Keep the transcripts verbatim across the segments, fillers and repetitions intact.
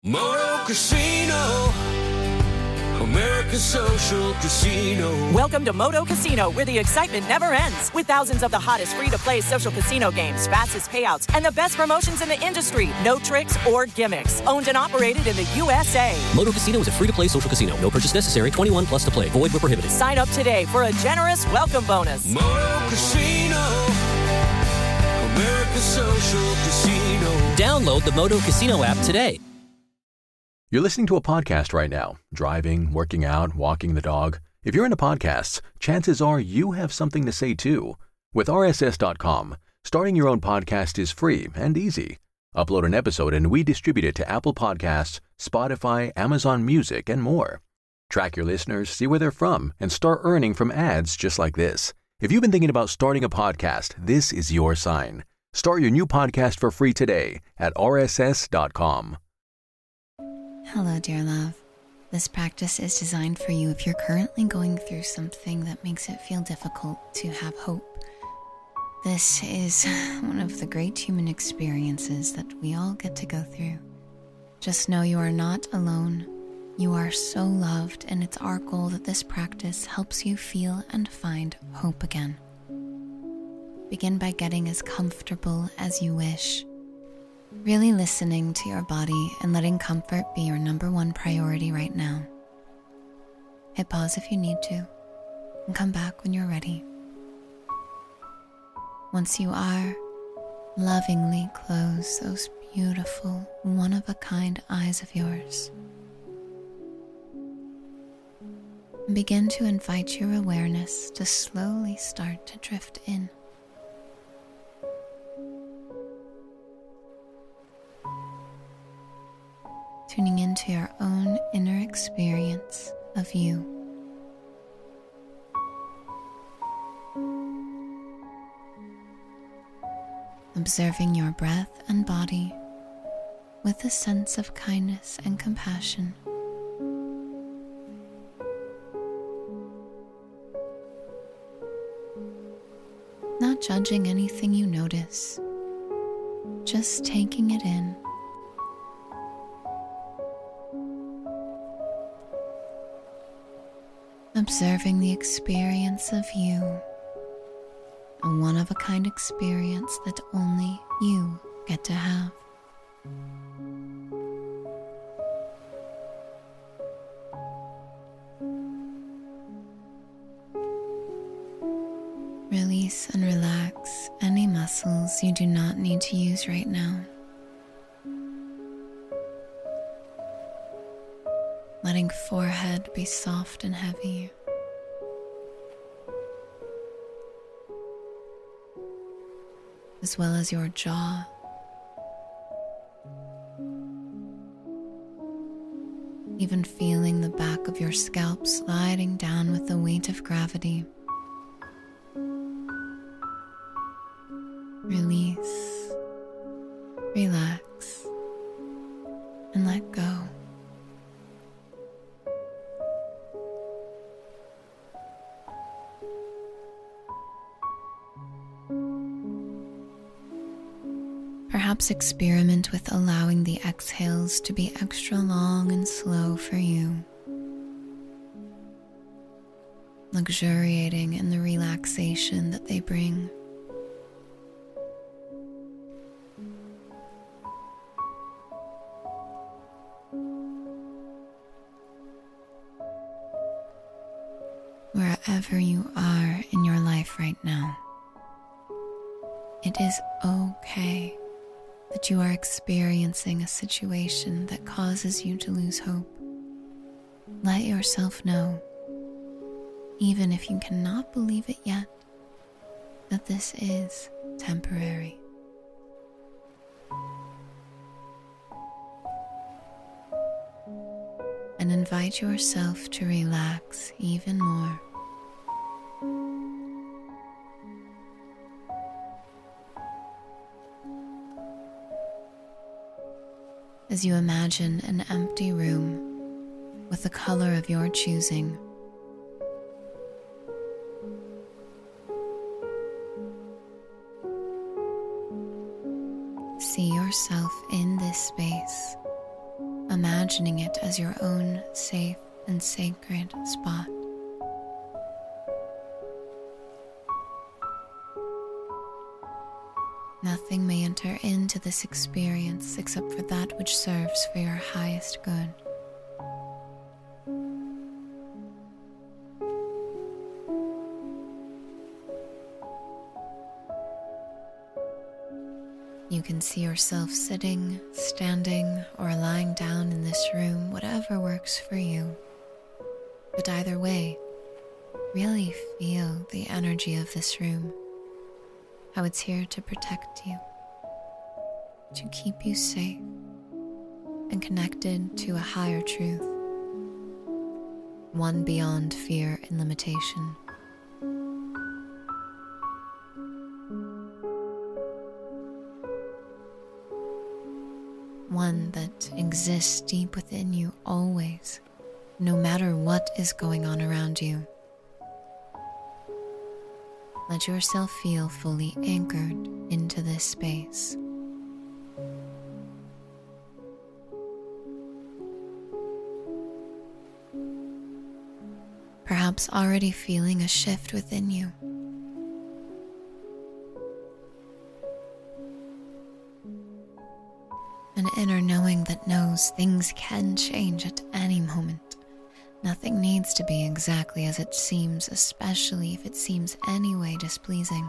Moto Casino, American Social Casino. Welcome to Moto Casino, where the excitement never ends. With thousands of the hottest free-to-play social casino games, fastest payouts, and the best promotions in the industry. No tricks or gimmicks. Owned and operated in the U S A. Moto Casino is a free-to-play social casino. No purchase necessary. twenty-one plus to play. Void where prohibited. Sign up today for a generous welcome bonus. Moto Casino, American Social Casino. Download the Moto Casino app today. You're listening to a podcast right now, driving, working out, walking the dog. If you're into podcasts, chances are you have something to say too. With R S S dot com, starting your own podcast is free and easy. Upload an episode and we distribute it to Apple Podcasts, Spotify, Amazon Music, and more. Track your listeners, see where they're from, and start earning from ads just like this. If you've been thinking about starting a podcast, this is your sign. Start your new podcast for free today at R S S dot com. Hello, dear love. This practice is designed for you if you're currently going through something that makes it feel difficult to have hope. This is one of the great human experiences that we all get to go through. Just know you are not alone. You are so loved, and it's our goal that this practice helps you feel and find hope again. Begin by getting as comfortable as you wish. Really listening to your body and letting comfort be your number one priority right now. Hit pause if you need to, and come back when you're ready. Once you are, lovingly close those beautiful, one-of-a-kind eyes of yours. And begin to invite your awareness to slowly start to drift in. Tuning into your own inner experience of you. Observing your breath and body with a sense of kindness and compassion. Not judging anything you notice, just taking it in. Observing the experience of you, a one-of-a-kind experience that only you get to have. Release and relax any muscles you do not need to use right now. Letting forehead be soft and heavy. As well as your jaw. Even feeling the back of your scalp sliding down with the weight of gravity. Release, relax, and let go. Perhaps experiment with allowing the exhales to be extra long and slow for you. Luxuriating in the relaxation that they bring. Wherever you are in your life right now, it is okay that you are experiencing a situation that causes you to lose hope. Let yourself know, even if you cannot believe it yet, that this is temporary. And invite yourself to relax even more. As you imagine an empty room with the color of your choosing. See yourself in this space, a imagining it as your own safe and sacred spot. Nothing may enter into this experience except for that which serves for your highest good. You can see yourself sitting, standing, or lying down in this room, whatever works for you. But either way, really feel the energy of this room, how it's here to protect you, to keep you safe and connected to a higher truth, one beyond fear and limitation. One that exists deep within you always, no matter what is going on around you. Let yourself feel fully anchored into this space. Perhaps already feeling a shift within you. An inner knowing that knows things can change at any moment. Nothing needs to be exactly as it seems, especially if it seems any way displeasing.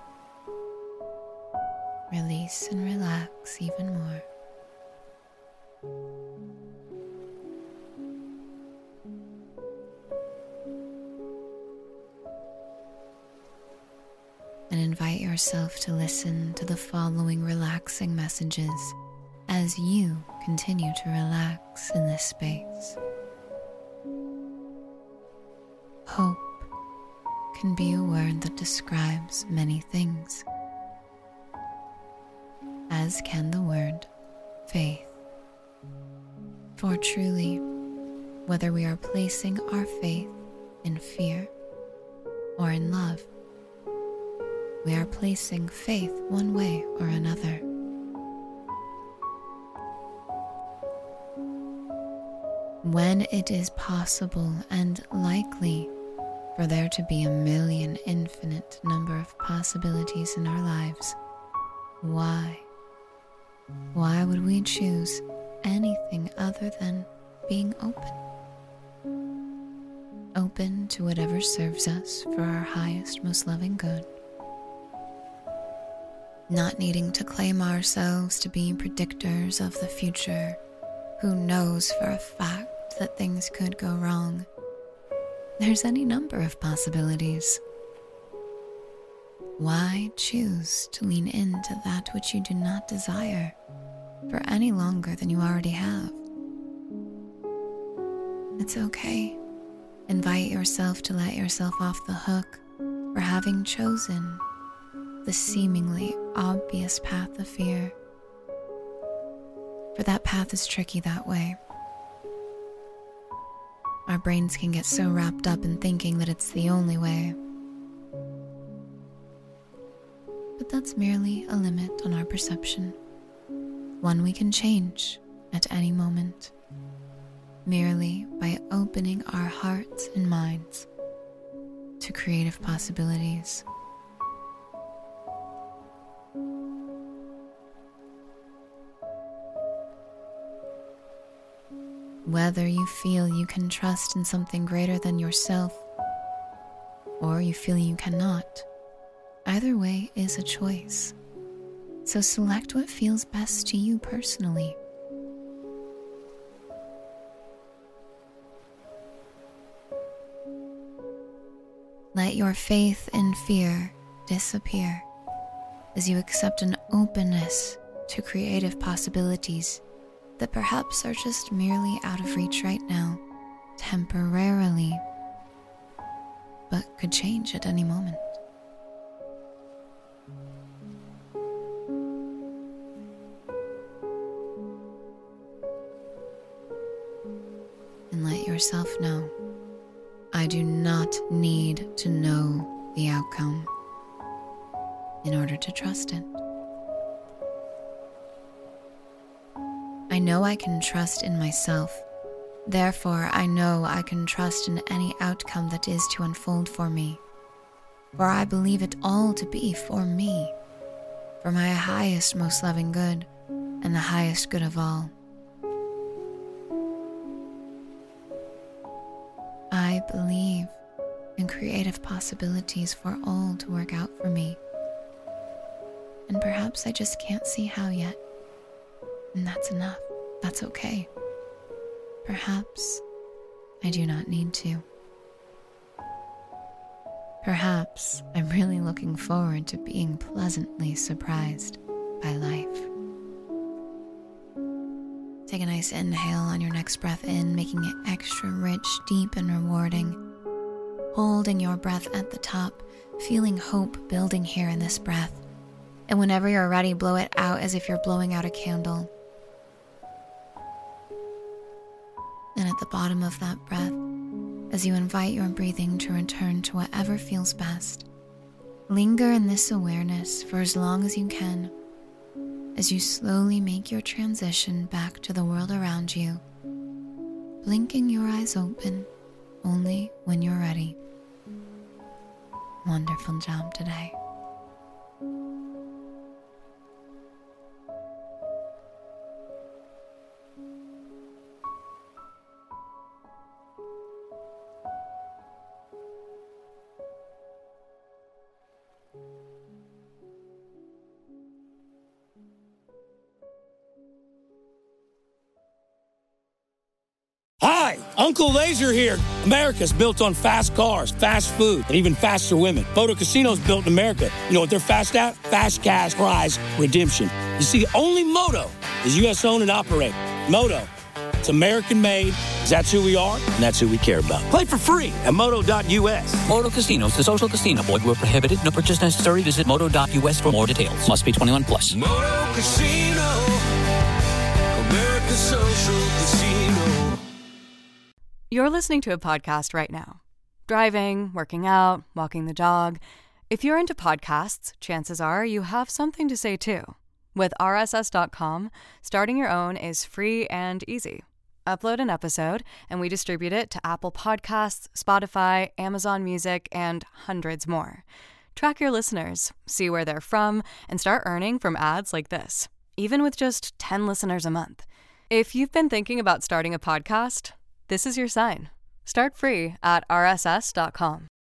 Release and relax even more. And invite yourself to listen to the following relaxing messages as you continue to relax in this space. Hope can be a word that describes many things, as can the word faith. For truly, whether we are placing our faith in fear or in love, we are placing faith one way or another. When it is possible and likely for there to be a million infinite number of possibilities in our lives, why? Why would we choose anything other than being open? Open to whatever serves us for our highest, most loving good. Not needing to claim ourselves to be predictors of the future, who knows for a fact that things could go wrong. There's any number of possibilities. Why choose to lean into that which you do not desire for any longer than you already have? It's okay. Invite yourself to let yourself off the hook for having chosen the seemingly obvious path of fear. For that path is tricky that way. Our brains can get so wrapped up in thinking that it's the only way. But that's merely a limit on our perception, one we can change at any moment, merely by opening our hearts and minds to creative possibilities. Whether you feel you can trust in something greater than yourself, or you feel you cannot, either way is a choice. So select what feels best to you personally. Let your faith and fear disappear as you accept an openness to creative possibilities that perhaps are just merely out of reach right now, temporarily, but could change at any moment. And let yourself know, I do not need to know the outcome in order to trust it. I know I can trust in myself. Therefore, I know I can trust in any outcome that is to unfold for me. For I believe it all to be for me, for my highest, most loving good, and the highest good of all. I believe in creative possibilities for all to work out for me. And perhaps I just can't see how yet. And that's enough. That's okay. Perhaps I do not need to. Perhaps I'm really looking forward to being pleasantly surprised by life. Take a nice inhale on your next breath in, making it extra rich, deep, and rewarding. Holding your breath at the top, feeling hope building here in this breath. And whenever you're ready, blow it out as if you're blowing out a candle. And at the bottom of that breath, as you invite your breathing to return to whatever feels best, linger in this awareness for as long as you can, as you slowly make your transition back to the world around you, blinking your eyes open only when you're ready. Wonderful job today. Hi, Uncle Laser here. America's built on fast cars, fast food, and even faster women. Moto Casino's built in America. You know what they're fast at? Fast cash prize redemption. You see, only Moto is U S owned and operated. Moto, it's American made. That's who we are, and that's who we care about. Play for free at moto dot U S. Moto Casinos, the social casino. Void where prohibited. No purchase necessary. Visit moto dot U S for more details. Must be twenty-one plus. Moto Casino, America's social casino. You're listening to a podcast right now. Driving, working out, walking the dog. If you're into podcasts, chances are you have something to say too. With R S S dot com, starting your own is free and easy. Upload an episode, and we distribute it to Apple Podcasts, Spotify, Amazon Music, and hundreds more. Track your listeners, see where they're from, and start earning from ads like this, even with just ten listeners a month. If you've been thinking about starting a podcast, this is your sign. Start free at R S S dot com.